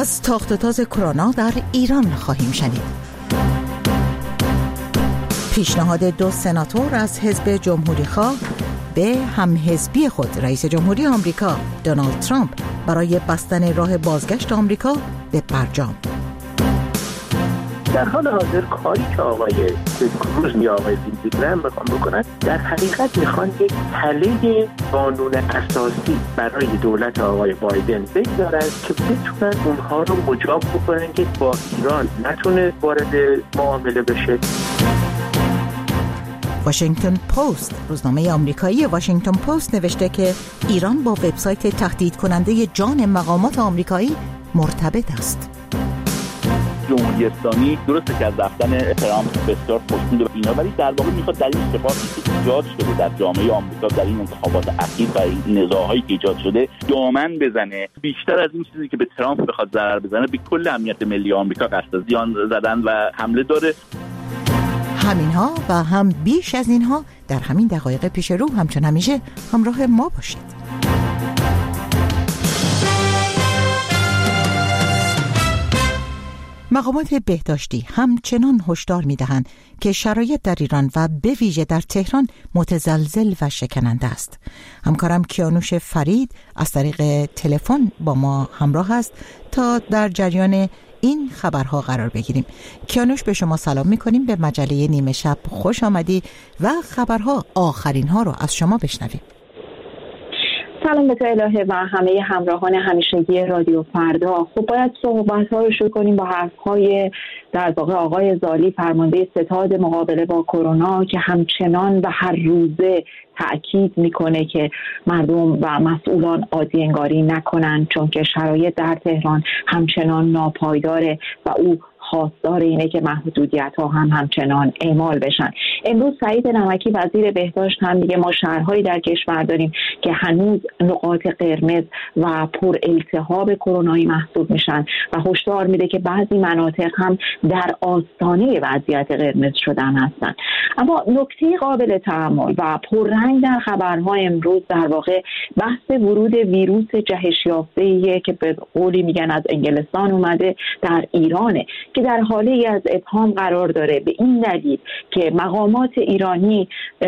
از تاخت و تاز کرونا در ایران خواهیم شنید. پیشنهاد 2 سناتور از حزب جمهوری‌خواه به همحزبی خود رئیس جمهوری آمریکا دونالد ترامپ برای بستن راه بازگشت آمریکا به برجام. در حال حاضر کاری که آقای کروز یا آقای لیندزی گرهم میخوان بکنن، در حقیقت میخوان یک تله قانون اساسی برای دولت آقای بایدن بگذارن که بتونن اونها رو مجاب بکنن که با ایران نتونه وارد معامله بشه. واشنگتن پست، روزنامه آمریکایی واشنگتن پست نوشته که ایران با وبسایت تهدید کننده جان مقامات آمریکایی مرتبط است. جمهوری اسلامی درسته که از رفتن ترامپ بسیار خوشنود و اینا، ولی در واقع میخواد در این اتفاقی که ایجاد شده در جامعه آمریکا در این انتخابات اخیر و این نزاعهایی که ایجاد شده دامن بزنه. بیشتر از این چیزی که به ترامپ بخواد ضرر بزنه، به کل امنیت ملی آمریکا قصد زیان زدن و حمله داره. همینها و هم بیش از اینها در همین دقایق پیش رو همچون همیشه همراه ما باشید. مقامات بهداشتی همچنان هشدار می‌دهند که شرایط در ایران و به ویژه در تهران متزلزل و شکننده است. همکارم کیانوش فرید از طریق تلفن با ما همراه است تا در جریان این خبرها قرار بگیریم. کیانوش، به شما سلام می‌کنیم، به مجله نیمه شب خوش آمدی و خبرها آخرین ها رو از شما بشنویم. سلام به تو الهه و همه همراهان همیشگی رادیو فردا. خب باید صحبت‌ها رو شروع کنیم با حرف‌های در واقع آقای زالی، فرمانده ستاد مقابله با کرونا، که همچنان و هر روزه تأکید میکنه که مردم و مسئولان عادی انگاری نکنن، چون که شرایط در تهران همچنان ناپایداره و او خواستار اینه که محدودیت‌ها همچنان اعمال بشن. امروز سعید نمکی وزیر بهداشت هم میگه ما شهرهایی در کشور داریم که هنوز نقاط قرمز و پر التهاب کرونایی محسوب میشن و هشدار میده که بعضی مناطق هم در آستانه وضعیت قرمز شدن هستن. اما نکته قابل تأمل و پررنگ در خبرها امروز در واقع بحث ورود ویروس جهش یافته‌ایه که به قولی میگن از انگلستان اومده در ایرانه، که در حاله از ابهام قرار داره، به این دلیل که مقامات ایرانی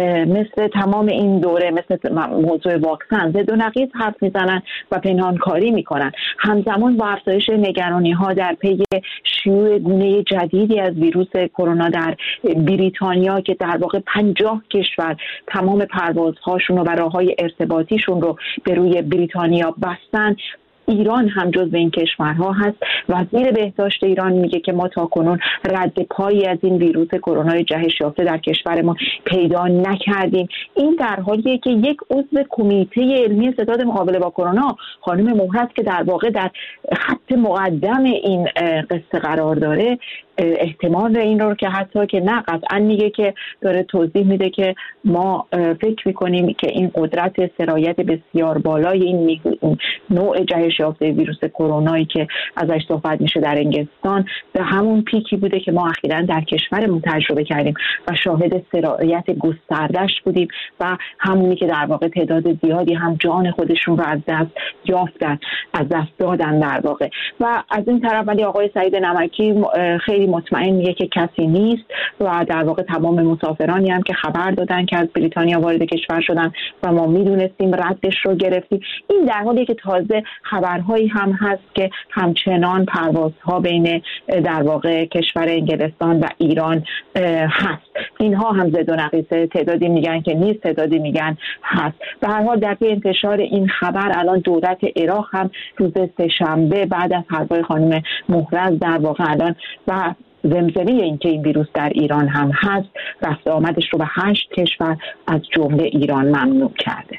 مثل تمام این دوره مثل موضوع واکسن ضد و نقیض حرف میزنن و پنهانکاری میکنن، همزمان با افزایش نگرانی ها در پی شیوع گونه جدیدی از ویروس کرونا در بریتانیا که در واقع 50 کشور تمام پروازهاشون و راههای ارتباطیشون رو به روی بریتانیا بستن. ایران هم جزو این کشورها هست. وزیر بهداشت ایران میگه که ما تاکنون رد پایی از این ویروس کرونا جهش یافته در کشورمون پیدا نکردیم. این در حالیه که یک عضو کمیته علمی ستاد مقابله با کرونا، خانم مهرت، که در واقع در خط مقدم این قصه قرار داره، احتمال این رو که حتی که نه قطعا میگه که داره توضیح میده که ما فکر میکنیم که این قدرت سرایت بسیار بالای این نوع جهش یافته ویروس کرونایی که ازش صحبت میشه در انگلستان به همون پیکی بوده که ما اخیراً در کشورمون تجربه کردیم و شاهد سرایت گستردش بودیم و همونی که در واقع تعداد زیادی هم جان خودشون رو از دست یافتن، از دست دادن در واقع. و از این طرف ولی آقای سعید نمکی خیلی مطمئن میگه که کسی نیست و در واقع تمام مسافرانی هم که خبر دادن که از بریتانیا وارد کشور شدن و ما میدونستیم ردش رو گرفتیم. این در حالی که تازه خبرهایی هم هست که همچنان پروازها بین در واقع کشور انگلستان و ایران هست. اینها هم زد و نقیصه، تعدادی میگن که نیست، تعدادی میگن هست. به هر حال در پی انتشار این خبر الان دولت عراق هم روز سه‌شنبه بعد از حرفای خانم مهرز در واقع الان و زمزمه این که این ویروس در ایران هم هست، رفت آمدش رو به 8 کشور از جمله ایران ممنوع کرده.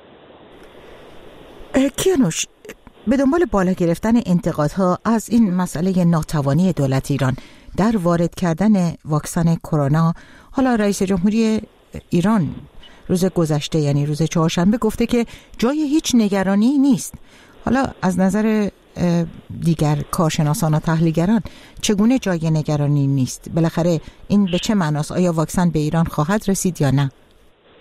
کیانوش، به دنبال بالا گرفتن انتقادها از این مسئله ناتوانی دولت ایران در وارد کردن واکسن کرونا، حالا رئیس جمهوری ایران روز گذشته یعنی روز چهارشنبه گفته که جای هیچ نگرانی نیست. حالا از نظر دیگر کارشناسان و تحلیلگران چگونه جای نگرانی نیست؟ بالاخره این به چه معناست؟ آیا واکسن به ایران خواهد رسید یا نه؟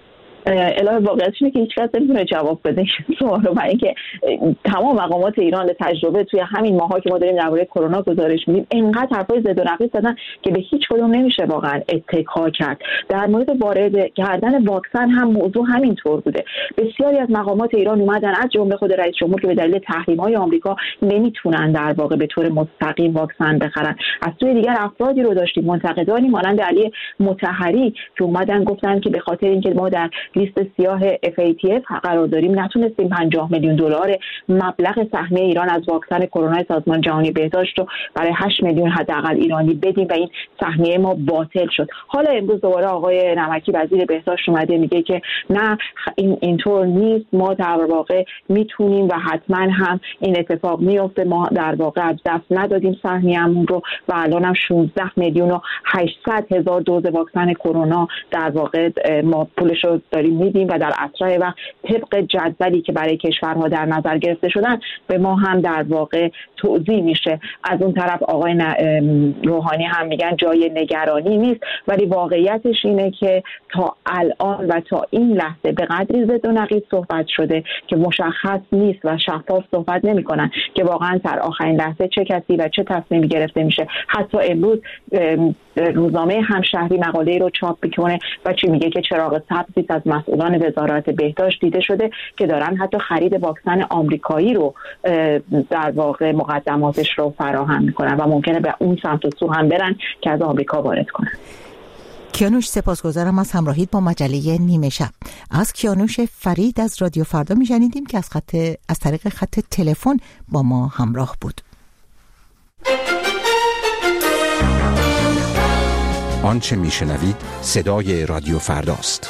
الهه واقعیتش اینه که هیچ کس نمیتونه جواب بده این سوالو، برای اینکه تمام مقامات ایران تجربه توی همین ماها که ما داریم درباره کرونا گزارش میدیم اینقدر حرفای ضد و نقیض زدن که به هیچ کدوم نمیشه واقعا اتکا کرد. در مورد وارد کردن واکسن هم موضوع همینطور بوده. بسیاری از مقامات ایران اومدن، از جمله خود رئیس جمهور که به دلیل تحریم‌های آمریکا نمیتونن در واقع به طور مستقیم واکسن بخرن. از سوی دیگر افرادی رو داشتیم، منتقدانی مانند علی مطهری که اومدن گفتن که به خاطر اینکه ما در لیست سیاه FATF قرار داریم نتونستیم 50 میلیون دلار مبلغ سهمیه ایران از واکسن کرونا سازمان جهانی بهداشت رو برای 8 میلیون حداقل ایرانی بدیم و این سهمیه ما باطل شد. حالا امروز دوباره آقای نمکی وزیر بهداشت اومده میگه که نه اینطور نیست، ما در واقع میتونیم و حتما هم این اتفاق میفته، ما در واقع از دست ندادیم سهمیه‌مون رو و الان هم 16 میلیون و 800 هزار دوز واکسن کرونا در واقع ما پولش رو داریم میدیم و در اسرع وقت طبق جدولی که برای کشورها در نظر گرفته شدن به ما هم در واقع توزیع میشه. از اون طرف آقای روحانی هم میگن جای نگرانی نیست، ولی واقعیتش اینه که تا الان و تا این لحظه به قدری ضد و نقیض صحبت شده که مشخص نیست و شفاف صحبت نمیکنن که واقعا در آخرین لحظه چه کسی و چه تصمیمی گرفته میشه. حتی امروز روزنامه همشهری مقاله‌ای رو چاپ میکنه و چی میگه که چراغ سبزی از مسئولان وزارت بهداشت دیده شده که دارن حتی خرید واکسن آمریکایی رو در واقع مقدماتش رو فراهم میکنن و ممکنه به اون سمت و سو هم برن که از آمریکا وارد کنن. کیانوش سپاسگزارم از همراهیت با مجله نیمه شب. از کیانوش فرید از رادیو فردا میشنیدیم که از طریق خط تلفن با ما همراه بود. آنچه میشنوید صدای رادیو فرداست.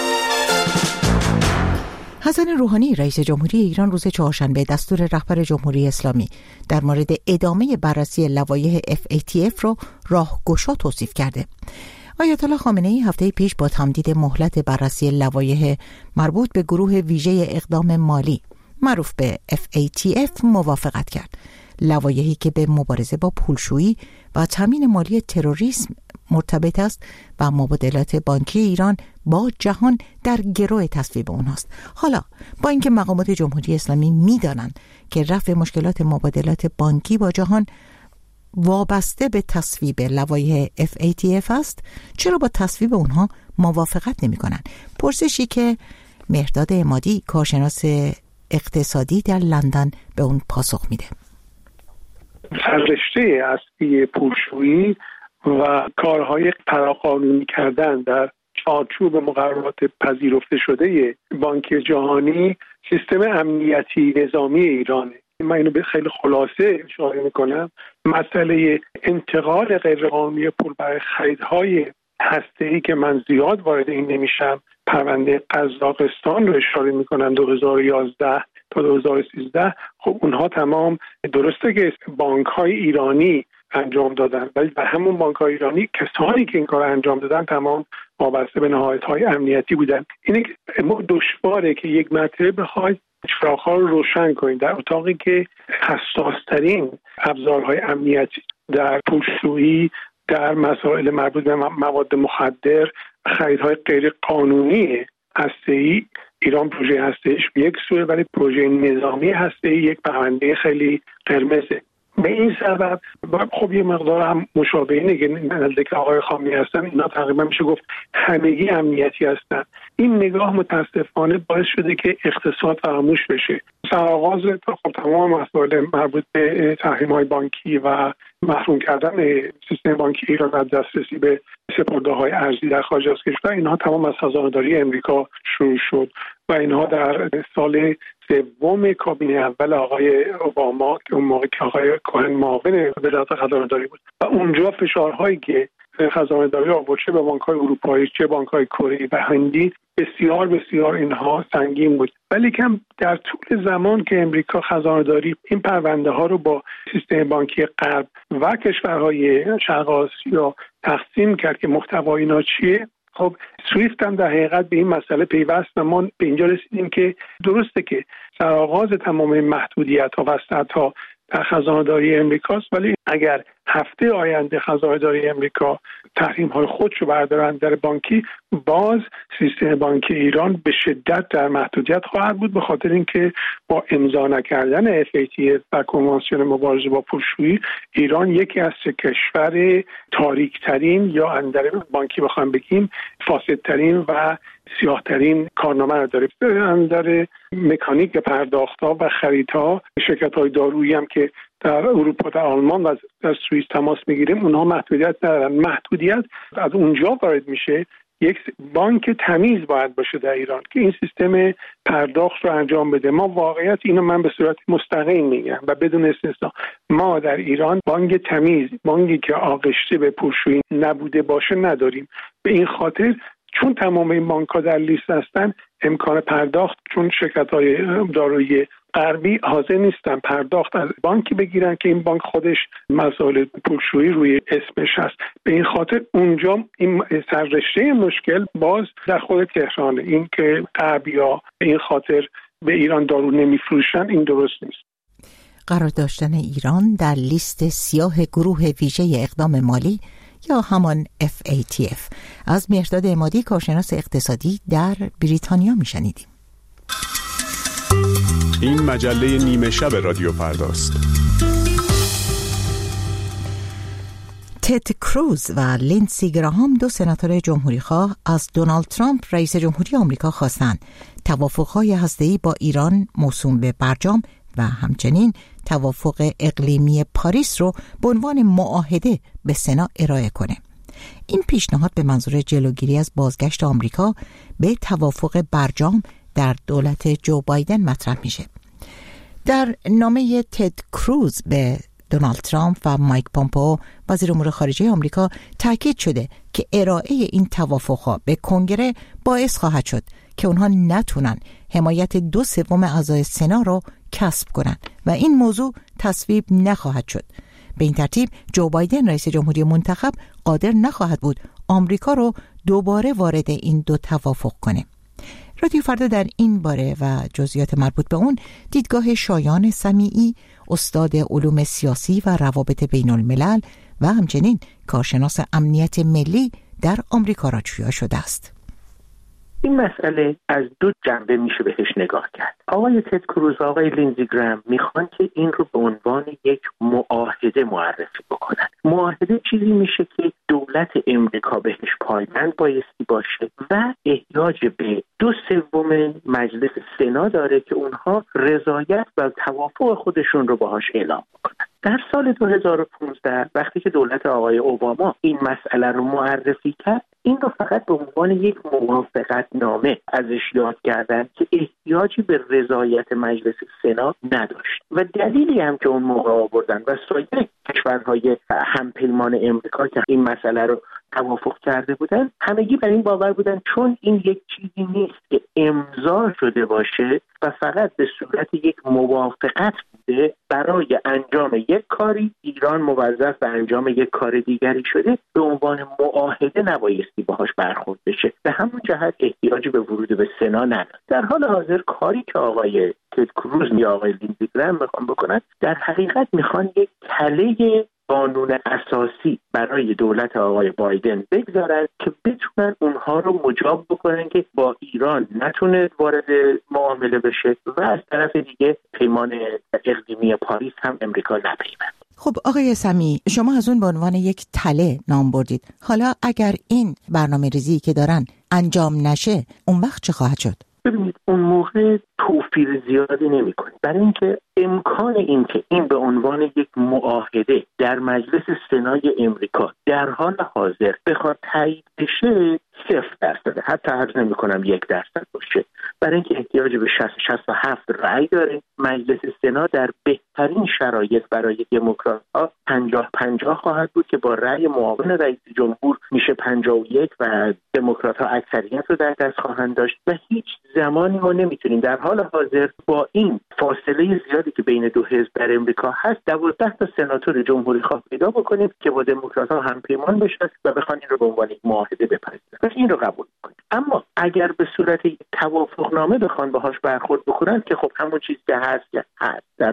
حسن روحانی رئیس جمهوری ایران روز چهارشنبه دستور رهبر جمهوری اسلامی در مورد ادامه بررسی لوایح FATF رو راهگشا توصیف کرده. آیت الله خامنه‌ای هفته پیش با تمدید مهلت بررسی لوایح مربوط به گروه ویژه اقدام مالی معروف به FATF موافقت کرد. لوایحی که به مبارزه با پولشویی و تامین مالی تروریسم مرتبط است و مبادلات بانکی ایران با جهان در گروه تصویب اونهاست. حالا با اینکه مقامات جمهوری اسلامی میدانند که رفع مشکلات مبادلات بانکی با جهان وابسته به تصویب لوایح FATF است، چرا با تصویب اونها موافقت نمی کنن؟ پرسشی که مهرداد عمادی کارشناس اقتصادی در لندن به اون پاسخ میده. سررشته اصلی پولشویی و کارهای فراقانونی کردن در چارچوب مقررات پذیرفته شده بانک جهانی سیستم امنیتی نظامی ایرانه. من اینو به خیلی خلاصه اشاره میکنم. مسئله انتقال غیرقانونی پول برای خریدهای هسته‌ای که من زیاد وارد این نمیشم، پرونده قزاقستان رو اشاره میکنم 2011 تا 2013. خب اونها تمام درسته که بانک‌های ایرانی انجام دادن، ولی در همون بانک‌های ایرانی کسانی که این کار انجام دادن تمام وابسته به نهادهای امنیتی بودن. اینه که دشواره که یک مطلب بخواید چراغ‌ها رو روشن کنید در اتاقی که حساس‌ترین ابزارهای امنیتی در پولشویی، در مسائل مربوط به مواد مخدر، خریدهای غیر قانونی هسته‌ای. ایران پروژه هسته‌ایش یک سوه، ولی پروژه نظامی هسته‌ای یک پرونده خیلی قرمزه. به این سبب خب یه مقدار هم مشابه اینه که نزدیک آقای خامنه‌ای هستن، اینا تقریبا میشه گفت همگی امنیتی هستن. این نگاه متاسفانه باعث شده که اقتصاد فراموش بشه. سرآغاز خب تمام مسائل مربوط به تحریم‌های بانکی و محروم کردن سیستم بانکی ایران از دسترسی به سپرده‌های ارزی در خارج از کشور، اینها تمام از خزانه‌داری امریکا شروع شد و اینها در سال سوم کابینه اول آقای اوباما که اون موقع که آقای کوهن معاون وزارت خزانه‌داری بود و اونجا فشارهایی که خزانه‌داری آورد چه به بانک‌های اروپایی چه بانک‌های کره و هندی بسیار بسیار اینها سنگین بود. ولی کم در طول زمان که امریکا خزانه‌داری این پرونده ها رو با سیستم بانکی غرب و کشورهای شرق آسیا تقسیم کرد که محتوای اینا چیه، خب سویفت هم در حقیقت به این مسئله پیوست و ما به اینجا رسیدیم که درسته که سرآغاز تمام محدودیت ها و وسعت ها در خزانه‌داری امریکاست، ولی اگر هفته آینده خزانه داری امریکا تحریم های خودش رو بردارن در بانکی، باز سیستم بانکی ایران به شدت در محدودیت خواهد بود، به خاطر اینکه با امضا نکردن FATF و کنوانسیون مبارزه با پولشویی، ایران یکی از کشور تاریک‌ترین یا اندر بانکی بخوام بگیم فاسدترین و سیاه‌ترین کارنامه رو داره. اندر مکانیک پرداخت‌ها و خریدها، شرکت‌های دارویی هم که در اروپا، در آلمان و در سوئیس تماس میگیریم، اونها محدودیت ندارن. محدودیت از اونجا وارد میشه یک بانک تمیز باید باشه در ایران که این سیستم پرداخت رو انجام بده. ما واقعیت اینو من به صورت مستقیم میگم و بدون استثنا، ما در ایران بانک تمیز، بانکی که آغشته به پولشویی نبوده باشه نداریم. به این خاطر چون تمام این بانک‌ها در لیست هستن، امکان پرداخت، چون شرکت‌های دارویی غربی حاضر نیستن پرداخت از بانکی بگیرن که این بانک خودش مسائل پولشویی روی اسمش هست. به این خاطر اونجا این سررشته مشکل باز در خود تهران، این که غربی‌ها به این خاطر به ایران دارو نمیفروشن، این درست نیست. قرار داشتن ایران در لیست سیاه گروه ویژه اقدام مالی یا همان FATF. از مهرداد عمادی، کارشناس اقتصادی در بریتانیا میشنیدیم. این مجله نیمه شب رادیو فرداست. تد کروز و لیندسی گراهام، دو سناتور جمهوری‌خواه، از دونالد ترامپ رئیس جمهوری آمریکا خواستند توافق‌های هسته‌ای با ایران موسوم به برجام و همچنین توافق اقلیمی پاریس رو به عنوان معاهده به سنا ارائه کنه. این پیشنهاد به منظور جلوگیری از بازگشت آمریکا به توافق برجام در دولت جو بایدن مطرح میشه. در نامه تد کروز به دونالد ترامپ و مایک پومپئو، وزیر امور خارجه آمریکا، تاکید شده که ارائه این توافقها به کنگره باعث خواهد شد که اونها نتونن حمایت 2/3 اعضای سنا رو کسب کنن و این موضوع تصویب نخواهد شد. به این ترتیب جو بایدن رئیس جمهوری منتخب قادر نخواهد بود آمریکا رو دوباره وارد این دو توافق کنه. رادیو فردا در این باره و جزئیات مربوط به اون دیدگاه شایان سمیعی، استاد علوم سیاسی و روابط بین الملل و همچنین کارشناس امنیت ملی در آمریکا را جویا شده است. این مسئله از دو جنبه میشه بهش نگاه کرد. آقای تد کروز و آقای لیندزی گرام میخوان که این رو به عنوان یک معاهده معرفی بکنن. معاهده چیزی میشه که دولت امریکا بهش پایبند بایستی باشه و احتیاج به 2/3 مجلس سنا داره که اونها رضایت و توافق خودشون رو باهاش اعلام بکنن. در سال 2015 وقتی که دولت آقای اوباما این مسئله رو معرفی کرد، این رو فقط به عنوان یک موافقت نامه ازش یاد کردن که احتیاجی به رضایت مجلس سنا نداشت و دلیلی هم که اون موقع آوردن و سایر کشورهای همپیمان امریکا که این مسئله رو توافق کرده بودن، همگی بر این باور بودن چون این یک چیزی نیست که امضا شده باشه و فقط به صورت یک موافقت بوده برای انجام یک کاری ایران موظف به انجام یک کار دیگری شده، به عنوان معاهده نبایستی باهاش برخورد بشه. به همون جهت احتیاجی به ورود به سنا نداره. در حال حاضر کاری که آقای تد کروز یا آقای لیندزی گرام میخوان بکنن، در حقیقت میخوان یک تله قانون اساسی برای دولت آقای بایدن بگذارن که بتونن اونها رو مجاب بکنن که با ایران نتونه وارد معامله بشه و از طرف دیگه پیمان اقلیمی پاریس هم امریکا نپیوند. خب آقای سمیعی، شما از اون به عنوان یک تله نام بردید. حالا اگر این برنامه ریزی که دارن انجام نشه، اون وقت چه خواهد شد؟ ببینید، اون موقع توفیر زیادی نمی کنید، برای اینکه امکان این که این به عنوان یک معاهده در مجلس سنای امریکا در حال حاضر بخواد تایید بشه 0%، حتی عرض نمی کنم 1% باشه، برای اینکه احتیاج به 67 رأی داره. مجلس سنا در بهترین شرایط برای دموکرات‌ها 50-50 خواهد بود که با رأی معاون رئیس جمهور میشه 51 و دموکرات‌ها اکثریت رو در دست خواهند داشت و هیچ زمانی ما نمیتونیم در حال حاضر با این فاصله زیادی که بین دو حزب در امریکا هست 12 تا سناتور جمهوری خواه پیدا بکنیم که با دموکرات‌ها همپیمان بشن و بخوان این رو به عنوان یک معاهده بپذیرن. پس این رو قبول کنیم. اما اگر به صورت توافقنامه بخوان باهاش برخورد بکنن که خب همون چیزی که هست در حال حاضر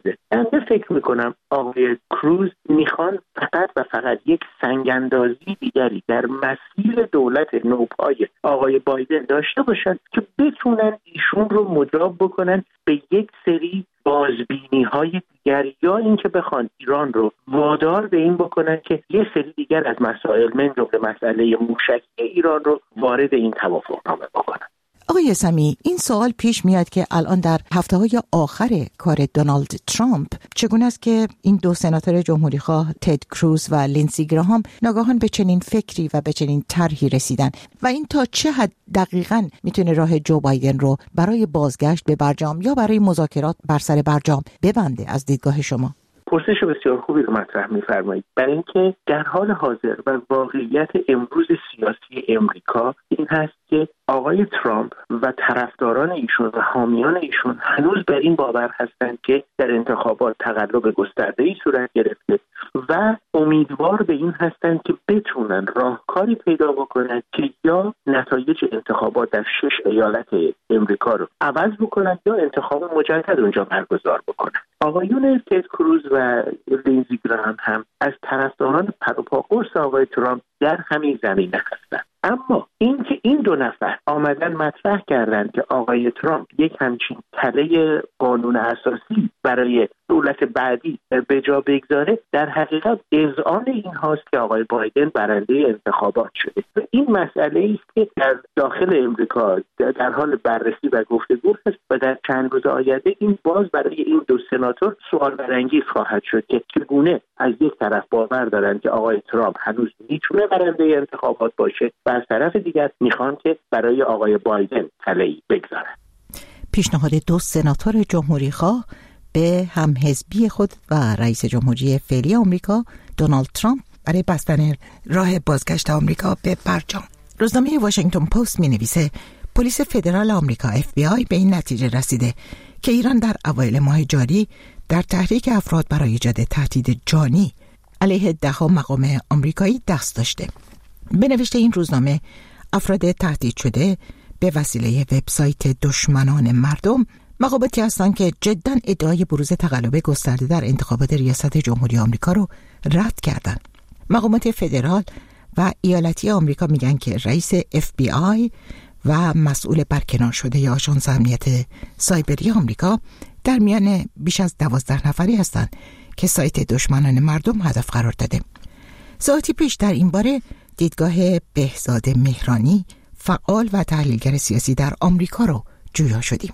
شده. من فکر میکنم آقای کروز میخوان فقط و فقط یک سنگ‌اندازی دیگری در مسیر دولت نوپای آقای بایدن داشته باشن که بتونن ایشون رو مجاب بکنن به یک سری بازبینی‌های دیگر، یا اینکه بخوان ایران رو وادار به این بکنن که یه سری دیگر از مسائل من جمله مسئله موشکی ایران رو وارد این توافقنامه بکنن. آقای سمی، این سوال پیش میاد که الان در هفته‌های آخر کار دونالد ترامپ چگونه است که این دو سناتور جمهوری‌خواه تد کروز و لینسی گراهام ناگهان به چنین فکری و به چنین طرحی رسیدن و این تا چه حد دقیقاً میتونه راه جو بایدن رو برای بازگشت به برجام یا برای مذاکرات بر سر برجام ببنده از دیدگاه شما؟ پرسش بسیار خوبی رو مطرح می‌فرمایید، برای اینکه در حال حاضر و واقعیت امروز سیاسی امریکا این هست که آقای ترامپ و طرفداران ایشون و حامیان ایشون هنوز بر این باور هستند که در انتخابات تقلب گسترده‌ای صورت گرفته و امیدوار به این هستند که بتونن راهکاری پیدا بکنن که یا نتایج انتخابات در 6 ایالت امریکا رو عوض بکنن یا انتخاب مجدد اونجا برگزار بکنن. آقایون تد کروز و لینزی گراهام هم از طرفداران پروپاگورس آقای ترامپ در همین زمینه هستند. اما اینکه این دو نفر آمدن مطرح کردند که آقای ترامپ یک همچین تله قانون اساسی برای دولت بعدی به جا بگذاره، در حقیقت اذعان این هاست که آقای بایدن برنده انتخابات شده. و این مسئله است که در داخل امریکا در حال بررسی و گفتگو است و در چند روز آینده این باز برای این دو سناتور سوال برانگیز خواهد شد که چگونه از یک طرف باور دارند که آقای ترامپ هنوز میتونه برنده انتخابات باشه و از طرف دیگر میخوان که برای آقای بایدن تله‌ای بگذارن. پیشنهاد دو سناتور جمهوری‌خواه به همحزبی خود و رئیس جمهوری فعلی آمریکا دونالد ترامپ برای بستن راه بازگشت آمریکا به برجام. روزنامه واشنگتن پست می‌نویسه پلیس فدرال آمریکا FBI به این نتیجه رسیده که ایران در اوایل ماه جاری در تحریک افراد برای ایجاد تهدید جانی علیه ده‌ها مقام آمریکایی دست داشته. به نوشته این روزنامه افراد تهدید شده به وسیله وبسایت دشمنان مردم مقاماتی هستند که جداً ادعای بروز تقلب گسترده در انتخابات ریاست جمهوری آمریکا رو رد کردند. مقامات فدرال و ایالتی آمریکا میگن که رئیس FBI و مسئول برکنار شده ی آژانس امنیت سایبری آمریکا در میان بیش از 12 نفری هستند که سایت دشمنان مردم هدف قرار داده. ساعتی پیش در این باره دیدگاه بهزاد مهرانی، فعال و تحلیلگر سیاسی در آمریکا رو جویا شدیم.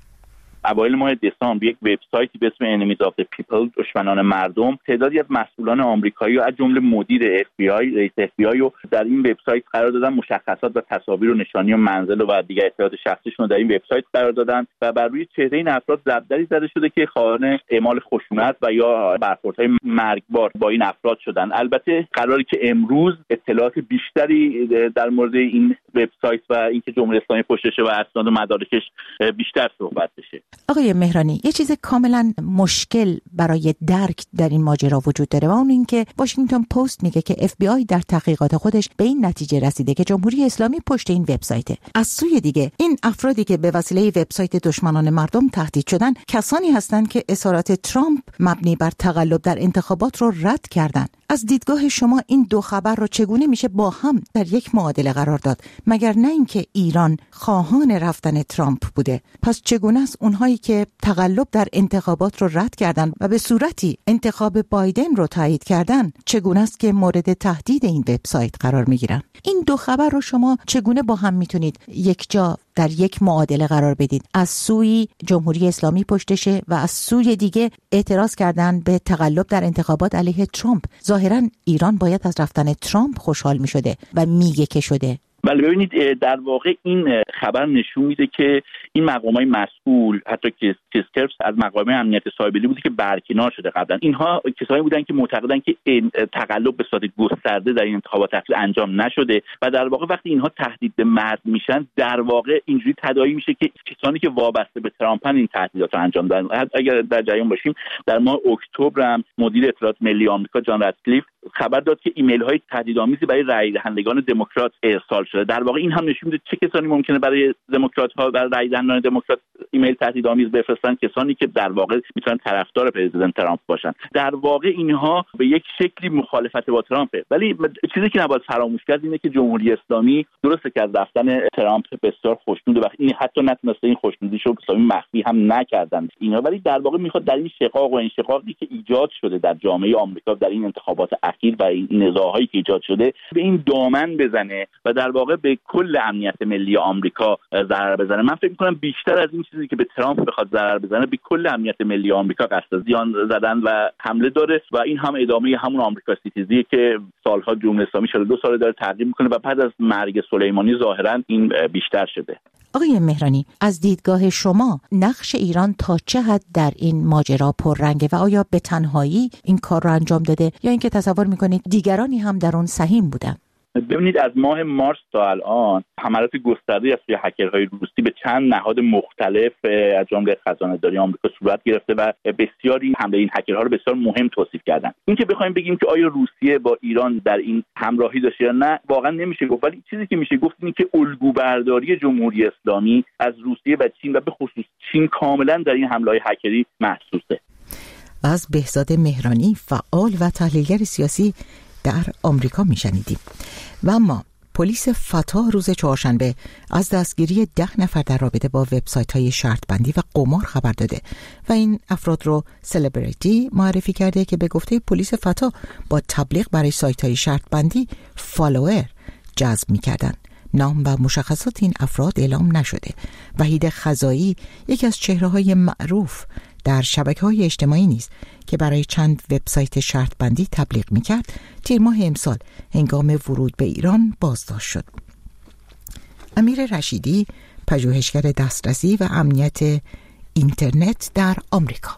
اوایل ماه دسامبر یک وبسایتی به اسم Enemies of the People دشمنان مردم تعدادی از مسئولان آمریکایی و از جمله مدیر FBI رئیس FBI رو در این وبسایت قرار دادن، مشخصات و تصاویر و نشانی و منزل و دیگر اطلاعات شخصیشون رو در این وبسایت قرار دادن و بر روی چهره این افراد ضربدری زده شده که خواهان اعمال خشونت و یا برخوردهای مرگبار با این افراد شدن. البته قراری که امروز اطلاعات بیشتری در مورد این وبسایت و اینکه جمهوری اسلامی پشتشه و اسناد و مدارکش بیشتر صحبت بشه. آقای مهرانی، یه چیز کاملا مشکل برای درک در این ماجرا وجود داره و اون این که واشنگتن پست میگه که FBI در تحقیقات خودش به این نتیجه رسیده که جمهوری اسلامی پشت این وبسایته. از سوی دیگه این افرادی که به وسیله وبسایت دشمنان مردم تهدید شدن کسانی هستند که اظهارات ترامپ مبنی بر تقلب در انتخابات رو رد کردن. از دیدگاه شما این دو خبر رو چگونه میشه با هم در یک معادله قرار داد؟ مگر نه اینکه ایران خواهان رفتن ترامپ بوده؟ پس چگونه است اونهایی که تقلب در انتخابات رو رد کردن و به صورتی انتخاب بایدن رو تایید کردن، چگونه است که مورد تهدید این وبسایت قرار میگیرن؟ این دو خبر رو شما چگونه با هم میتونید یک جا در یک معادله قرار بدید؟ از سوی جمهوری اسلامی پشتشه و از سوی دیگه اعتراض کردن به تقلب در انتخابات علیه ترامپ. ظاهراً ایران باید از رفتن ترامپ خوشحال میشده و میگه که شده. بله، ببینید در واقع این خبر نشون میده که این مقامات مسئول، حتی که کسکرپس از مقام امنیت سایبری بوده که برکنار شده قبلا، اینها کسایی بودن که معتقدن که تقلب به صورت گسترده در این انتخابات انجام نشده و در واقع وقتی اینها تهدید به مرگ میشن، در واقع اینجوری تداعی میشه که کسانی که وابسته به ترامپن این تهدیدات رو انجام دادن. اگر در جریان باشیم، در ماه اکتبر هم مدیر اطلاعات ملی آمریکا جان راتکلیف خبر داد که ایمیل های تهدیدآمیزی برای رای دهندگان دموکرات ارسال شده. در واقع این هم نشون میده چه کسانی ممکنه برای دموکرات ها، برای رای دهندگان دموکرات ایمیل تهدیدآمیز بفرستن کسانی که در واقع میتونن طرفدار پرزیدنت ترامپ باشن. در واقع اینها به یک شکلی مخالفت با ترامپه. ولی چیزی که نباید فراموش کرد اینه که جمهوری اسلامی درسته که از رفتن ترامپ بسیار خوشنوده و این حتی نتونسته این خوشنودیشو بسیار مخفی هم نکردن اینا، ولی در واقع میخواد در این شقاق و انشقاقی که ایجاد شده در جامعه آمریکا در این انتخابات اخیر و این نزاعهایی که ایجاد شده به این دامن بزنه و در واقع به کل امنیت ملی آمریکا ضرر بزنه. من فکر می‌کنم بیشتر از این چیزی که به ترامپ بخواد ضرر بزنه به کل امنیت ملی آمریکا قصد زیان زدن و حمله داره و این هم ادامه همون آمریکا سیتیزی که سالها جمهوری اسلامی 42 سال داره تغییر می‌کنه و بعد از مرگ سلیمانی ظاهراً این بیشتر شده. آقای مهرانی، از دیدگاه شما نقش ایران تا چه حد در این ماجرا پررنگه و آیا به تنهایی این کار رو انجام داده یا اینکه تصور می‌کنید دیگرانی هم در اون سهیم بودن؟ ببینید از ماه مارس تا الان حملات گسترده‌ای از سوی هکرهای روسی به چند نهاد مختلف از جمله خزانه‌داری آمریکا صورت گرفته و بسیاری حمله این هکرها رو بسیار مهم توصیف کردن. اینکه بخوایم بگیم که آیا روسیه با ایران در این همراهی داشته یا نه واقعا نمیشه گفت، ولی چیزی که میشه گفت اینه که الگوبرداری جمهوری اسلامی از روسیه و چین و به خصوص چین کاملا در این حمله‌های هکری محسوسه. از بهزاد مهرانی، فعال و تحلیلگر سیاسی در آمریکا میشنیدیم. و اما پلیس فتا روز چهارشنبه از دستگیری 10 نفر در رابطه با وبسایت‌های شرط بندی و قمار خبر داده و این افراد رو سلبریتی معرفی کرده که به گفته پلیس فتا با تبلیغ برای سایت‌های شرط بندی فالوور جذب می‌کردند. نام و مشخصات این افراد اعلام نشده. وحید خزایی یکی از چهره‌های معروف در شبکه‌های اجتماعی نیز که برای چند وبسایت شرط بندی تبلیغ می‌کرد تیر ماه امسال هنگام ورود به ایران بازداشت شد. امیر رشیدی، پژوهشگر دسترسی و امنیت اینترنت در آمریکا: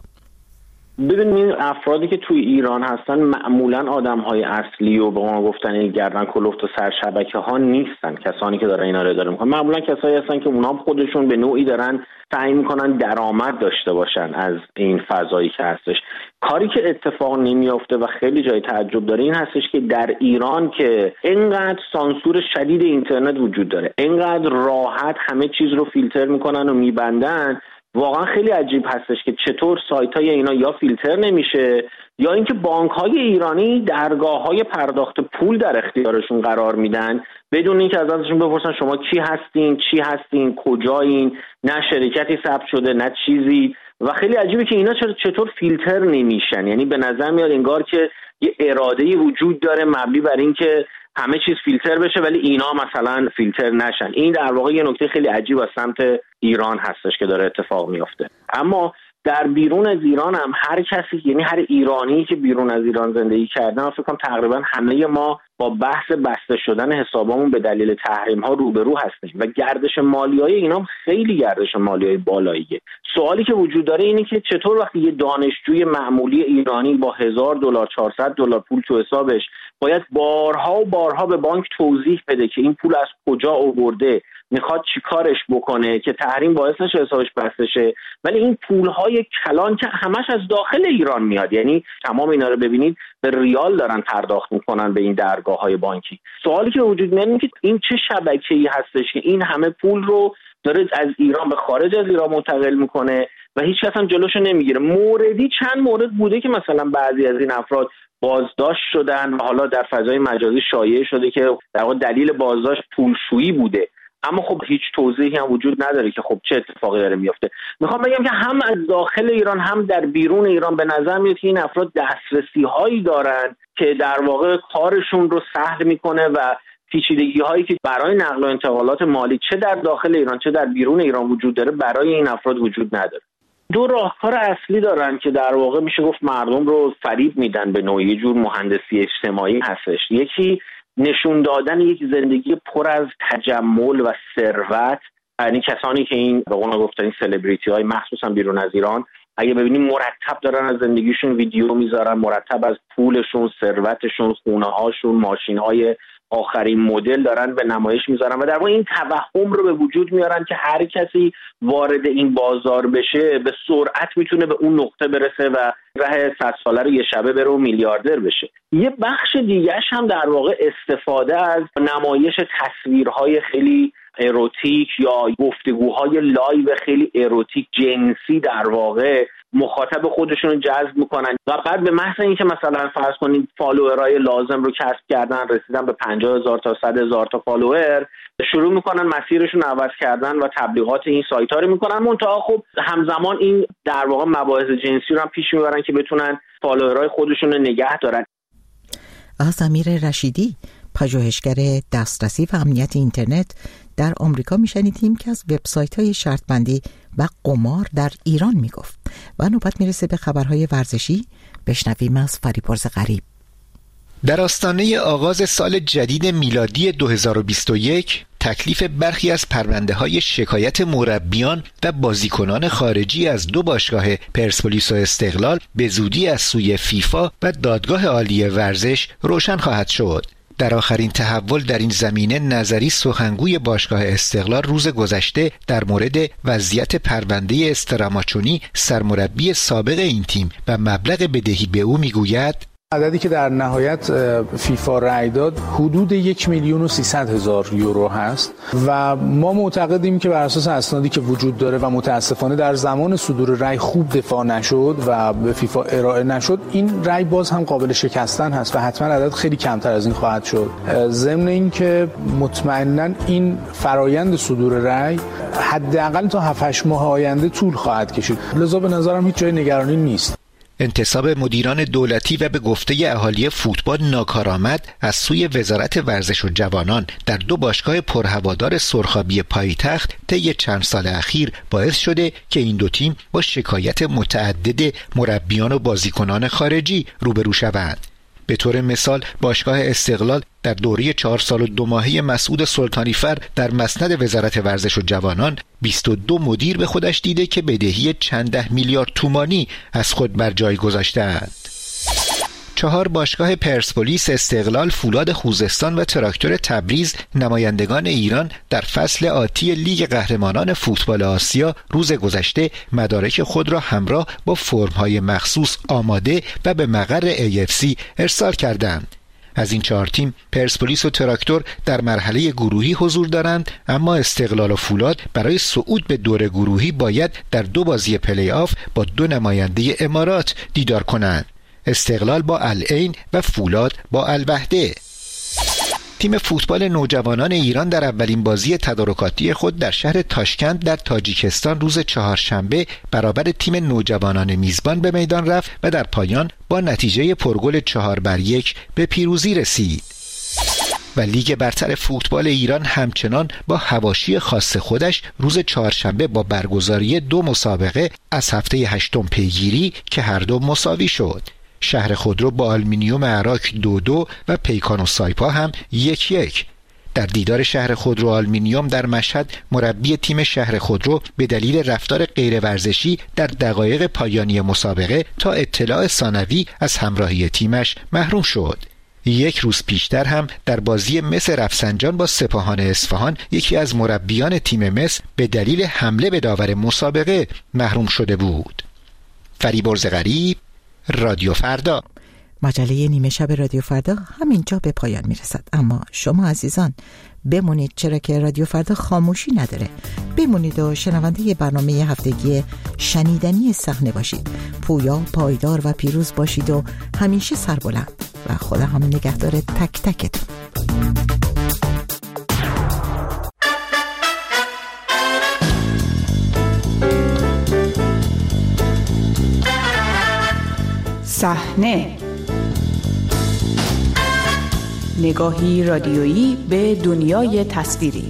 ببینید افرادی که توی ایران هستن معمولا آدم‌های اصلی و به ما گفتن گردن کلفت و سرشبکه‌ها نیستن. کسانی که دارن اینا رو اداره می‌کنن معمولا کسایی هستن که اونها خودشون به نوعی دارن سعی می‌کنن درآمد داشته باشن از این فضایی که هستش. کاری که اتفاق نمیافته و خیلی جای تعجب داره این هستش که در ایران که اینقدر سانسور شدید اینترنت وجود داره، اینقدر راحت همه چیز رو فیلتر می‌کنن و می‌بندن، واقعا خیلی عجیب هستش که چطور سایت‌های اینا یا فیلتر نمیشه یا اینکه بانک‌های ایرانی درگاه‌های پرداخت پول در اختیارشون قرار میدن بدون اینکه ازشون بپرسن شما کی هستین، چی هستین، کجایین، نه شرکتی ثبت شده نه چیزی. و خیلی عجیبه که اینا چطور فیلتر نمیشن. یعنی به نظر میاد انگار که یه اراده‌ای وجود داره مبنی بر اینکه همه چیز فیلتر بشه ولی اینا مثلا فیلتر نشن. این در واقع یه نکته خیلی عجیب از سمت ایران هستش که داره اتفاق میفته. اما در بیرون از ایران هم هر کسی، یعنی هر ایرانی که بیرون از ایران زندگی کرده، من فکر کنم تقریبا همه ما با بحث بسته شدن حسابمون به دلیل تحریم ها روبرو هستیم و گردش مالیای اینا خیلی گردش مالیای بالاییه. سوالی که وجود داره اینه که چطور وقتی یه دانشجوی معمولی ایرانی با $1000 $400 پول تو حسابش باید بارها و بارها به بانک توضیح بده که این پول از کجا آورده، میخواد چی کارش بکنه که تحریم باعث نشه حسابش بسته شه، ولی این پولهای کلان که همش از داخل ایران میاد، یعنی تمام اینا رو ببینید به ریال دارن پرداخت میکنن به این درگاه‌های بانکی. سوالی که وجود میاد اینه که این چه شبکه‌ای هستش که این همه پول رو داره از ایران به خارج از ایران منتقل میکنه و هیچ کس هم جلوشو نمیگیره. موردی چند مورد بوده که مثلا بعضی از این افراد بازداشت شدن و حالا در فضای مجازی شایع شده که در واقع دلیل بازداشت پولشویی بوده، اما خب هیچ توضیحی هم وجود نداره که خب چه اتفاقی داره میفته. میخوام بگم که هم از داخل ایران هم در بیرون ایران به نظر میاد که این افراد دسترسی هایی دارن که در واقع کارشون رو سهل میکنه و پیچیدگی هایی که برای نقل و انتقالات مالی چه در داخل ایران چه در بیرون ایران وجود داره برای این افراد وجود نداره. دو راهکار اصلی دارن که در واقع میشه گفت مردم رو فریب میدن به نوعی، جور مهندسی اجتماعی هستش. یکی نشون دادن یک زندگی پر از تجمل و ثروت، یعنی کسانی که این به قول گفتن سلبریتی های مخصوصا بیرون از ایران اگه ببینیم مرتب دارن از زندگیشون ویدیو میذارن، مرتب از پولشون، ثروتشون، خونه هاشون، ماشین های آخرین مدل دارن به نمایش میذارن و در واقع این توهم رو به وجود میارن که هر کسی وارد این بازار بشه به سرعت میتونه به اون نقطه برسه و راه 100 ساله رو یه شبه بره و میلیاردر بشه. یه بخش دیگه‌اش هم در واقع استفاده از نمایش تصویرهای خیلی اروتیک یا گفتگوهای لایو خیلی اروتیک جنسی در واقع مخاطب خودشون رو جذب میکنن و بعد به محض اینکه مثلا فرض کنید فالوورای لازم رو کسب کردن، رسیدن به 50,000 تا 100,000 تا فالوور، شروع میکنن مسیرشون عوض کردن و تبلیغات این سایت ها رو میکنن. منتها خب همزمان این در واقع مباحث جنسی رو هم پیش میبرن که بتونن فالوورای خودشون رو نگه دارن. از امیر رشیدی، پژوهشگر دسترسی و امنیت اینترنت در آمریکا میشنیدیم که از وبسایت‌های شرط‌بندی و قمار در ایران میگفت. و نوبت میرسه به خبرهای ورزشی. بشنویم از فریبرز غریب. در آستانه آغاز سال جدید میلادی 2021 تکلیف برخی از پرونده‌های شکایت مربیان و بازیکنان خارجی از دو باشگاه پرسپولیس و استقلال به زودی از سوی فیفا و دادگاه عالی ورزش روشن خواهد شد. در آخرین تحول در این زمینه نظری سخنگوی باشگاه استقلال روز گذشته در مورد وضعیت پرونده استراماچونی سرمربی سابق این تیم و مبلغ بدهی به او میگوید عددی که در نهایت فیفا رأی داد حدود 1,300,000 یورو هست و ما معتقدیم که بر اساس اسنادی که وجود داره و متاسفانه در زمان صدور رأی خوب دفاع نشد و به فیفا ارائه نشد، این رأی باز هم قابل شکستن هست و حتما عدد خیلی کمتر از این خواهد شد. ضمن این که مطمئنا این فرایند صدور رأی حداقل تا 7-8 ماه آینده طول خواهد کشید، لذا به نظرم هیچ جای نگرانی نیست. انتصاب مدیران دولتی و به گفته اهالی فوتبال ناکارآمد از سوی وزارت ورزش و جوانان در دو باشگاه پرهوادار سرخابی پایتخت طی چند سال اخیر باعث شده که این دو تیم با شکایت متعدد مربیان و بازیکنان خارجی روبرو شوند. به طور مثال باشگاه استقلال در دوره 4 سال و 2 ماهه مسعود سلطانیفر در مسند وزارت ورزش و جوانان 22 مدیر به خودش دیده که بدهی چند ده میلیارد تومانی از خود بر جای گذاشتند. 4 باشگاه پرسپولیس، استقلال، فولاد خوزستان و تراکتور تبریز نمایندگان ایران در فصل آتی لیگ قهرمانان فوتبال آسیا روز گذشته مدارک خود را همراه با فرم‌های مخصوص آماده و به مقر AFC ارسال کردند. از این 4 تیم پرسپولیس و تراکتور در مرحله گروهی حضور دارند، اما استقلال و فولاد برای صعود به دور گروهی باید در 2 بازی پلی آف با 2 نماینده امارات دیدار کنند. استقلال با العین و فولاد با الوحده. تیم فوتبال نوجوانان ایران در اولین بازی تدارکاتی خود در شهر تاشکند در تاجیکستان روز چهارشنبه برابر تیم نوجوانان میزبان به میدان رفت و در پایان با نتیجه پرگل 4-1 به پیروزی رسید. و لیگ برتر فوتبال ایران همچنان با حواشی خاص خودش روز چهارشنبه با برگزاری 2 مسابقه از هفته 8 پیگیری که هر دو مساوی شد. شهر خودرو با آلومینیوم عراق 2-2 و پیکان و سایپا هم 1-1. در دیدار شهر خودرو آلومینیوم در مشهد مربی تیم شهر خودرو به دلیل رفتار غیر ورزشی در دقایق پایانی مسابقه تا اطلاع ثانوی از همراهی تیمش محروم شد. 1 روز پیشتر هم در بازی مس رفسنجان با سپاهان اصفهان یکی از مربیان تیم مس به دلیل حمله به داور مسابقه محروم شده بود. فریبرز غریب، رادیو فردا. مجله نیمه شب رادیو فردا همینجا به پایان میرسد، اما شما عزیزان بمونید، چرا که رادیو فردا خاموشی نداره. بمونید و شنونده برنامه هفتگی شنیدنی صحنه باشید. پویا، پایدار و پیروز باشید و همیشه سربلند و خدا هم نگهدار تک تکتون. صحنه، نگاهی رادیویی به دنیای تصویری.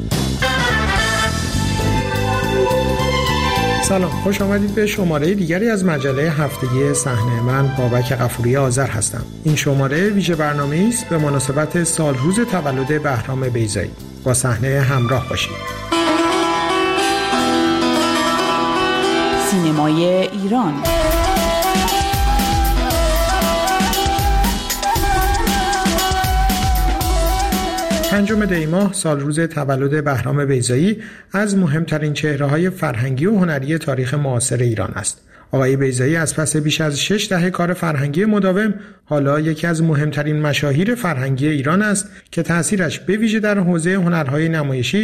سلام، خوش آمدید به شماره دیگری از مجله هفتگی صحنه. من بابک غفوری آذر هستم. این شماره ویژه برنامه‌ای است به مناسبت سال روز تولد بهرام بیضایی. با صحنه همراه باشید. سینمای ایران. پنجم دی ماه سال روز تولد بهرام بیضایی از مهمترین چهره‌های فرهنگی و هنری تاریخ معاصر ایران است. آقای بیضایی از پس بیش از 6 دهه کار فرهنگی مداوم حالا یکی از مهمترین مشاهیر فرهنگی ایران است که تأثیرش به ویژه در حوزه هنرهای نمایشی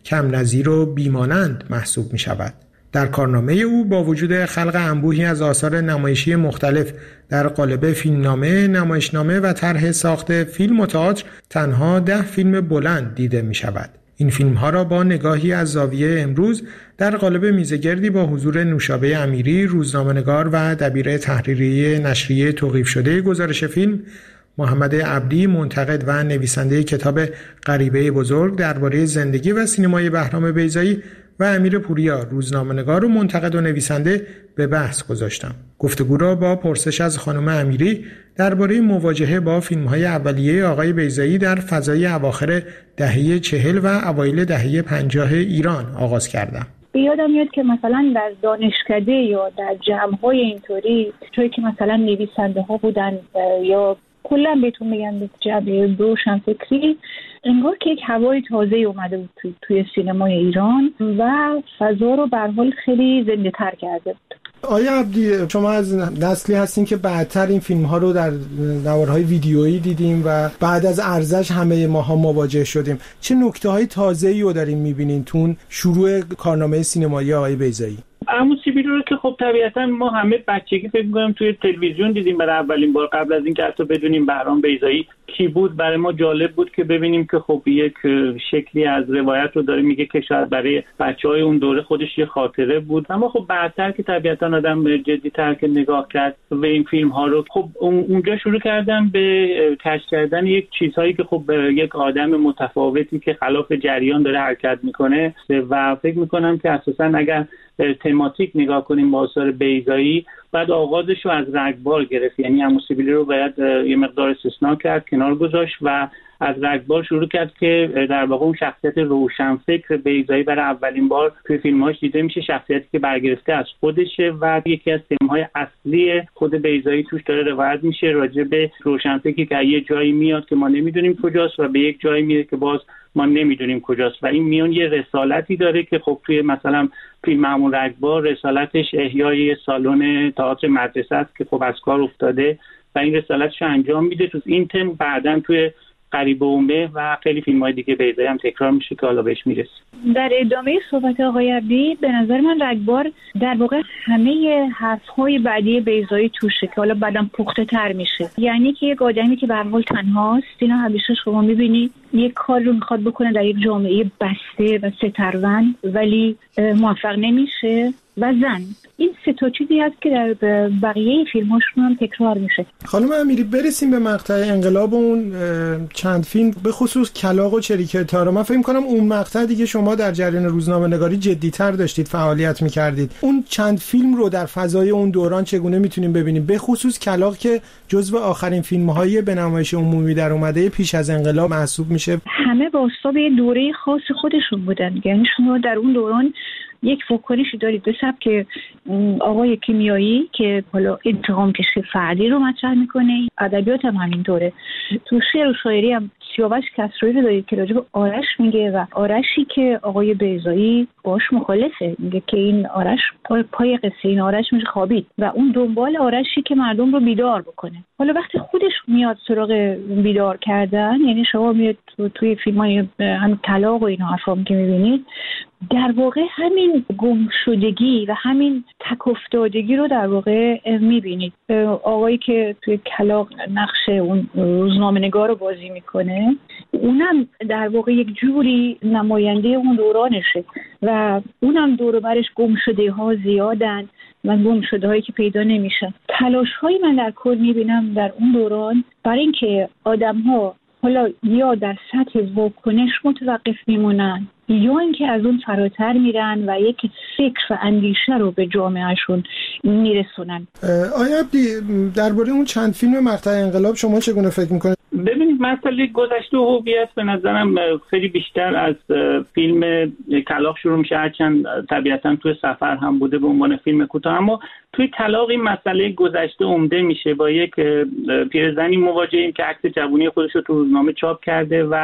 کم نظیر و بیمانند محسوب می شود. در کارنامه او با وجود خلق انبوهی از آثار نمایشی مختلف در قالب فیلمنامه، نمایشنامه و طرح ساخت فیلم و تئاتر، تنها 10 فیلم بلند دیده می شود. این فیلم‌ها را با نگاهی از زاویه امروز در قالب میزگردی با حضور نوشابه امیری، روزنامه‌نگار و دبیر تحریریه نشریه توقیف شده گزارش فیلم، محمد عبدی، منتقد و نویسنده کتاب غریبه بزرگ درباره زندگی و سینمای بهرام بیضایی و امیر پوریا، روزنامه‌نگار و منتقد و نویسنده، به بحث گذاشتم. گفتگو را با پرسش از خانم امیری درباره مواجهه با فیلم‌های اولیه آقای بیضایی در فضای اواخر دهه 40 و اوایل دهه 50 ایران آغاز کردم. یادم میاد که مثلا در دانشکده یا در جمع‌های اینطوری جایی که مثلا نویسنده‌ها بودن یا کلا بهتون میگم به جبهه روشنفکری، انگار که یک هوای تازه اومده بود توی سینمای ایران و فضا رو به هر حال خیلی زنده‌تر کرده بود. آیا عبدی، شما از نسلی هستین که بعدتر این فیلم ها رو در نوارهای ویدیویی دیدیم و بعد از ارزش همه ماها مواجه شدیم. چه نکته های تازه‌ای رو دارین میبینین تون شروع کارنامه سینمایی آقای بیضایی؟ عمو سیبیل رو که خب طبیعتا ما همه بچگی فکر می‌کنم توی تلویزیون دیدیم برای اولین بار، قبل از اینکه حتی بدونیم بهرام بیضایی کی بود. برای ما جالب بود که ببینیم که خب یک شکلی از روایت رو داره میگه که شاید برای بچهای اون دوره خودش یه خاطره بود. اما خب بعدتر که طبیعتا آدم جدی‌تر که نگاه کرد به این فیلم ها رو، خب اونجا شروع کردم به کشف کردن یک چیزهایی که خب یک آدم متفاوتی که خلاف جریان داره حرکت میکنه و فکر میکنم که اساسا اگر تماتیک نگاه کنیم با آثار بیضایی، بعد آغازش رو از رگبار گرفت. یعنی عمو سیبیلی رو باید یه مقدار استثناء کرد، کنار گذاشت و از رگبار شروع کرد که در واقع اون شخصیت روشنفکر بیضایی برای اولین بار توی فیلم‌هاش دیده میشه، شخصیتی که برگرفته از خودشه و یکی از تم‌های اصلی خود بیضایی توش داره روایت میشه راجع به روشنفکری که یه جایی میاد که ما نمیدونیم کجاست و به یک جایی میره که باز ما نمیدونیم کجاست و این میون یه رسالتی داره که خب توی مثلا فیلم همون رگبار رسالتش احیای سالن تئاتر مدرسه است که خب از کار افتاده و این رسالتش انجام میده. تو این تم بعداً توی غریبه اومه و خیلی فیلم‌های دیگه بیضایی هم تکرار میشه که حالا بهش میرسیم. در ادامه صحبت آقای عبدی، به نظر من رگبار در واقع همه حرف‌های بعدی بیضایی توشه که حالا بعداً پخته تر میشه. یعنی که یک آدمی که به هر حال تنهاست، اینا همیشه شما می‌بینید یک کار رو میخواد بکنه در یک جامعه بسته و سترون ولی موفق نمیشه و زن. این سه تا چیزی هست که در بقیه فیلم‌هاشون هم تکرار میشه. خانم امیری، برسیم به مقطع انقلاب اون چند فیلم، به خصوص کلاغ و چریکه تارا. من فکر می‌کنم اون مقطع دیگه شما در جریان روزنامه‌نگاری جدی‌تر داشتید فعالیت می‌کردید. اون چند فیلم رو در فضای اون دوران چگونه میتونیم ببینیم؟ به خصوص کلاغ که جزو آخرین فیلم‌های به نمایش عمومی در اومده پیش از انقلاب محسوب میشه. همه واسطه به دوره خاص خودشون بودن. یعنی شما در اون دوران یک واکنشی دارید به سبک آقای کیمیایی که حالا انتقام کشی فردی رو مطرح میکنه. ادبیات هم همینطوره. تو شعر و شاعری هم سیاوش کسروی رو دارید که راجع به آرش میگه و آرشی که آقای بیضایی باش مخالفه، میگه که این آرش پای قصه این آرش میشه خوابید و اون دنبال آرشی که مردم رو بیدار بکنه. حالا وقتی خودش میاد سراغ بیدار کردن، یعنی شما میاد توی فیلم‌های هم کلاغ و این حرفام که میبینید، در واقع همین گمشدگی و همین تک افتادگی رو در واقع میبینید. آقایی که توی کلاغ نقش اون روزنامه‌نگار رو بازی میکنه، اونم در واقع یک جوری نماینده اون دورانشه و اونم دور و برش گمشده‌ها زیادن و گمشده‌هایی که پیدا نمیشن. تلاش‌های من در کل میبینم در اون دوران برای اینکه آدم‌ها حالا یا در سطح واکنش متوقف میمونن یا اینکه از اون فراتر میرن و یک فکر و اندیشه رو به جامعهشون میرسونن. آیا عبدی، درباره اون چند فیلم مقطع انقلاب شما چگونه فکر میکنید؟ ببینید، مسئله گذشته و هویت به نظرم خیلی بیشتر از فیلم کلاغ شروع میشه، هرچند طبیعتا توی سفر هم بوده به عنوان فیلم کوتاه، اما توی کلاغ این مسئله گذشته عمده میشه. با یک پیرزنی مواجهیم که عکس جوانی خودش رو تو روزنامه چاپ کرده و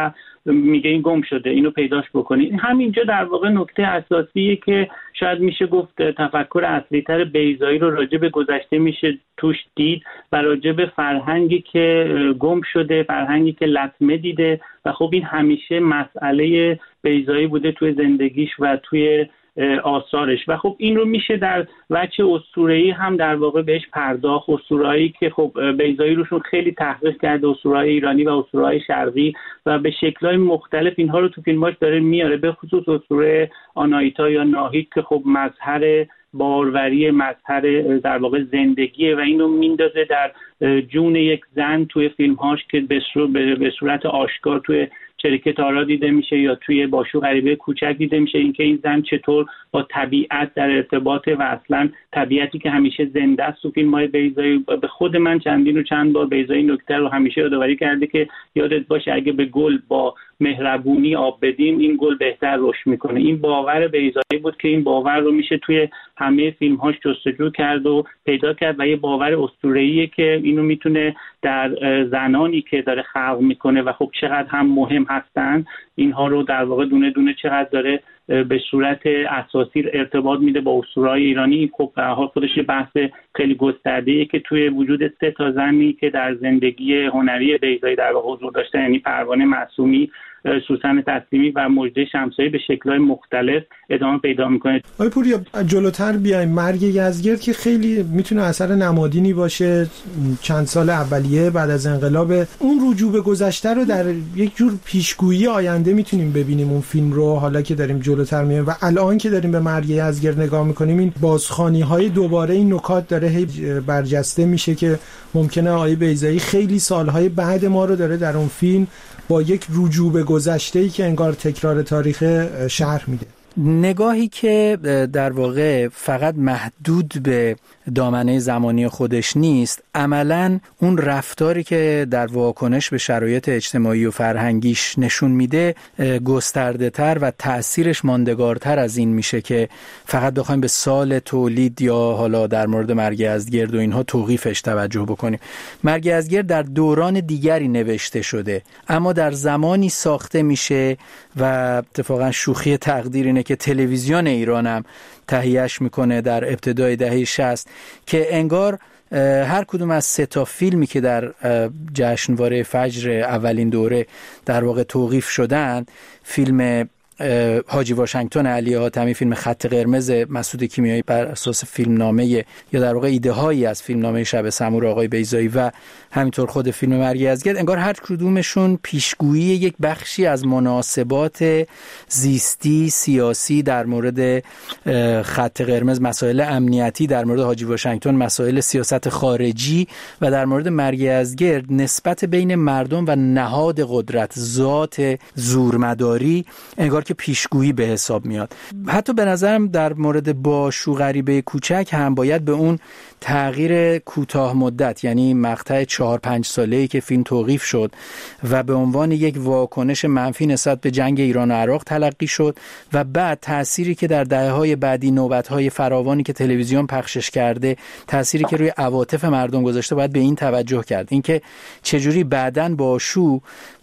میگه این گم شده، اینو پیداش بکنید. همینجا در واقع نکته اساسیه که شاید میشه گفت تفکر اصلی‌تر بیضایی رو راجع به گذشته میشه توش دید و راجع به فرهنگی که گم شده، فرهنگی که لطمه دیده و خب این همیشه مسئله بیضایی بوده توی زندگیش و توی آثارش و خب این رو میشه در وجه اسطوره‌ای هم در واقع بهش پرداخت. اسطوره‌ای که خب بیضایی روشون خیلی تحقیق کرده، اسطوره‌های ایرانی و اسطوره‌های شرقی، و به شکل‌های مختلف اینها رو تو فیلماش داره میاره، به خصوص اسطوره آناهیتا یا ناهید که خب مظهر باروری، مظهر در واقع زندگیه و اینو میندازه در جون یک زن توی فیلم‌هاش که به صورت آشکار توی چریکه تارا دیده میشه یا توی باشو غریبه کوچک دیده میشه، اینکه این زن چطور با طبیعت در ارتباطه و اصلا طبیعتی که همیشه زنده است تو فیلم‌های بیضایی. به خود من چند بار بیضایی نکته رو همیشه یادآوری کرده که یادت باشه اگه به گل با مهربونی آب بدیم این گل بهتر رشد میکنه. این باور بیضایی بود که این باور رو میشه توی همه فیلم‌هاش جستجو کرد و پیدا کرد و یه باور اسطوره‌ایه که اینو میتونه در زنانی که داره خلق میکنه و خب چقدر هم مهم هستن اینها رو در واقع دونه دونه چقدر داره به صورت اساسی ارتباط میده با اسطوره‌های ایرانی. خب به هر حال خودش بحث خیلی گسترده‌ایه که توی وجود 3 زنی که در زندگی هنری بیضایی در واقع حضور داشتن، یعنی پروانه معصومی، سوسن تسلیمی و مژده شمسایی، به شکل‌های مختلف ادامه پیدا می‌کنه. آقای پوریا جلوتر بیایم، مرگ یزدگرد که خیلی میتونه اثر نمادینی باشه، چند سال اولیه بعد از انقلاب، اون رجوع به گذشته رو در یک جور پیشگویی آینده میتونیم ببینیم اون فیلم رو، حالا که داریم جلوتر میایم و الان که داریم به مرگ یزدگرد نگاه میکنیم این بازخوانی‌های دوباره این نکات داره برجسته میشه که ممکنه آقای بیضایی خیلی سالهای بعد ما رو داره در اون فیلم با یک رجوع به گذشته‌ای که انگار تکرار تاریخ شرح میده. نگاهی که در واقع فقط محدود به دامنه زمانی خودش نیست، عملاً اون رفتاری که در واکنش به شرایط اجتماعی و فرهنگیش نشون میده گسترده تر و تأثیرش ماندگارتر از این میشه که فقط بخوایم به سال تولید یا حالا در مورد مرگ یزدگرد و اینها توقیفش توجه بکنیم. مرگ یزدگرد در دوران دیگری نوشته شده اما در زمانی ساخته میشه و اتفاقا شوخی تقدیر اینه که تلویزیون ایران هم تهیهش میکنه در ابتدای دهه 60 که انگار هر کدوم از 3 فیلمی که در جشنواره فجر اولین دوره در واقع توقیف شدن، فیلم حاجی واشنگتن علی حاتمی، فیلم خط قرمز مسعود کیمیایی بر اساس فیلمنامه یا در واقع ایده هایی از فیلمنامه شب سمور آقای بیضایی و همینطور خود فیلم مرگ یزدگرد، انگار هر کدومشون پیشگویی یک بخشی از مناسبات زیستی سیاسی در مورد خط قرمز، مسائل امنیتی، در مورد حاجی واشنگتن مسائل سیاست خارجی و در مورد مرگ یزدگرد نسبت بین مردم و نهاد قدرت، ذات زورمداری، انگار که پیشگویی به حساب میاد. حتی به نظرم در مورد باشو غریبه کوچک هم باید به اون تغییر کوتاه مدت، یعنی مقطع 4-5 ساله‌ای که فیلم توقیف شد و به عنوان یک واکنش منفی نسبت به جنگ ایران و عراق تلقی شد و بعد تأثیری که در دهه‌های بعدی نوبت‌های فراوانی که تلویزیون پخشش کرده، تأثیری که روی عواطف مردم گذاشته، باید به این توجه کرد، اینکه چجوری بعداً باشو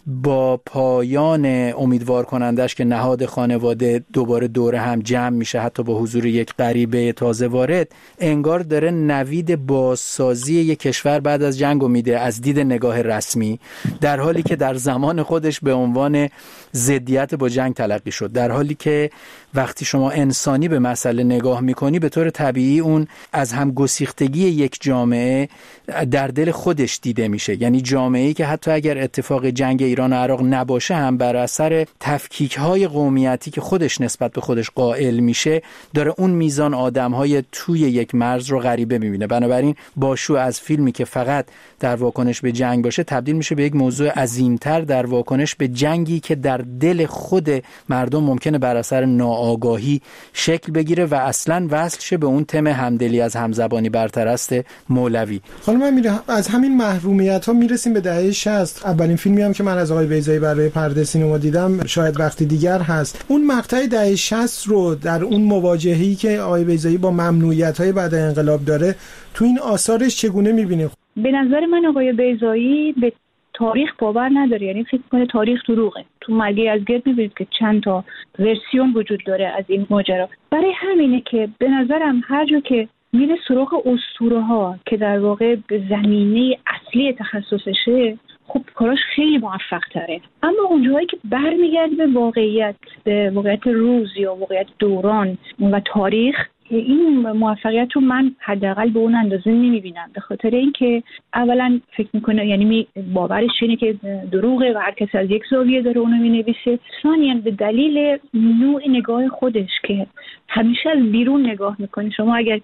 با پایان امیدوار کنندش که نهاد خانواده دوباره دوره هم جمع میشه، حتی با حضور یک غریبه تازه وارد، انگار داره نوید بازسازی یک کشور بعد از جنگ میده از دید نگاه رسمی، در حالی که در زمان خودش به عنوان ضدیت با جنگ تلقی شد. در حالی که وقتی شما انسانی به مسئله نگاه میکنی، به طور طبیعی اون از هم گسیختگی یک جامعه در دل خودش دیده میشه، یعنی جامعه‌ای که حتی اگر اتفاق جنگ ایران و عراق نباشه هم بر اثر تفکیک‌های قومیتی که خودش نسبت به خودش قائل میشه، داره اون میزان آدم‌های توی یک مرز رو غریبه میبینه. بنابراین باشو از فیلمی که فقط در واکنش به جنگ باشه تبدیل میشه به یک موضوع عظیم‌تر در واکنش به جنگی که در دل خود مردم ممکنه بر اثر ناآگاهی شکل بگیره و اصلاً وصل شه به اون تم همدلی از همزبانی برترست مولوی. خانم امیری، از همین محرومیت‌ها میرسیم به دهه 60. اولین فیلمی هم که من از آقای بیضایی برای پرده سینما دیدم شاید وقتی دیگر هست. اون مقطع دهه 60 رو در اون مواجهه‌ای که آقای بیضایی با ممنوعیت‌های بعد انقلاب داره تو این آثارش چگونه می‌بینید؟ به نظر من آقای بیضایی به تاریخ باور نداره، یعنی فکر کنه تاریخ دروغه. تو مرگی از گرد می‌بینید که چند تا ورسیون وجود داره از این ماجرا. برای همینه که به نظرم هر جا که میره سراغ اسطوره‌ها که در واقع به زمینه اصلی تخصصشه، خب کاراش خیلی موفق تره. اما اونجایی که برمیگرده به واقعیت روز یا واقعیت دوران و تاریخ، این موفقیت رو من حداقل به اون اندازه نمیبینم، به خاطر اینکه اولا فکر میکنه، یعنی باورش اینه که دروغه و هر کسی از یک زاویه داره اونو مینویسه. ثانیاً به دلیل نوع نگاه خودش که همیشه از بیرون نگاه میکنه. شما اگر